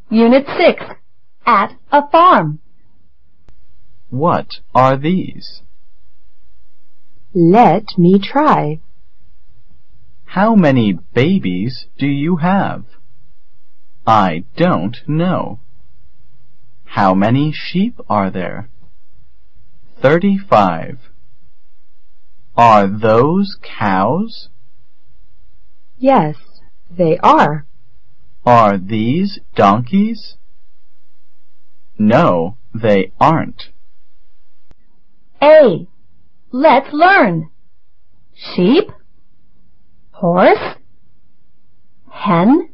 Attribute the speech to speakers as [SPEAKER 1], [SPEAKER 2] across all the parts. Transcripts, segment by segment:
[SPEAKER 1] Unit 6. At a farm.
[SPEAKER 2] What are these?
[SPEAKER 3] Let me try.
[SPEAKER 2] How many babies do you have? I don't know. How many sheep are there? 35. Are those cows?
[SPEAKER 3] Yes, they are.
[SPEAKER 2] Are these donkeys? No, they aren't.
[SPEAKER 1] A. Let's learn. Sheep, horse, hen,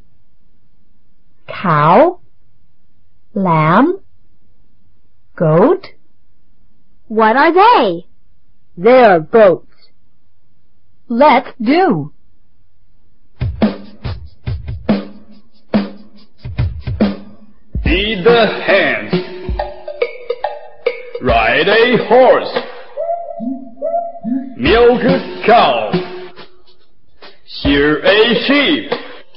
[SPEAKER 1] cow, lamb, goat.
[SPEAKER 4] What are they? They are goats.
[SPEAKER 1] Let's do.
[SPEAKER 5] Feed the hens. Ride a horse. Milk a cow. Shear a sheep.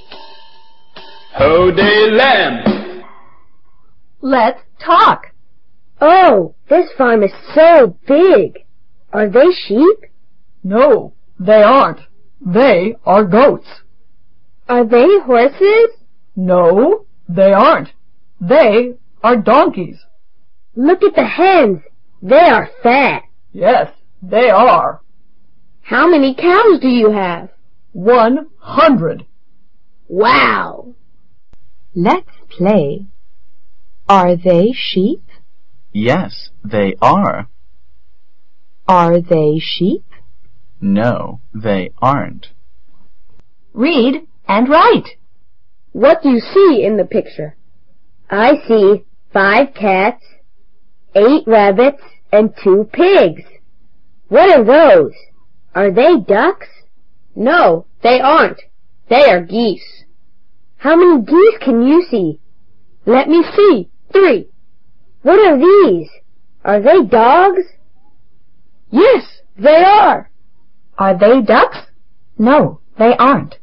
[SPEAKER 5] Hold a lamb.
[SPEAKER 1] Let's talk.
[SPEAKER 4] Oh, this farm is so big. Are they sheep?
[SPEAKER 1] No, they aren't. They are goats.
[SPEAKER 4] Are they horses?
[SPEAKER 1] No, they aren't. They are donkeys.
[SPEAKER 4] Look at the hens. They are fat.
[SPEAKER 1] Yes, they are.
[SPEAKER 4] How many cows do you have?
[SPEAKER 1] 100.
[SPEAKER 4] Wow!
[SPEAKER 3] Let's play. Are they sheep?
[SPEAKER 2] Yes, they are.
[SPEAKER 3] Are they sheep?
[SPEAKER 2] No, they aren't.
[SPEAKER 1] Read and write.
[SPEAKER 4] What do you see in the picture? I see 5 cats, 8 rabbits, and 2 pigs. What are those? Are they ducks? No, they aren't. They are geese. How many geese can you see? Let me see. 3. What are these? Are they dogs? Yes, they are.
[SPEAKER 1] Are they ducks? No, they aren't.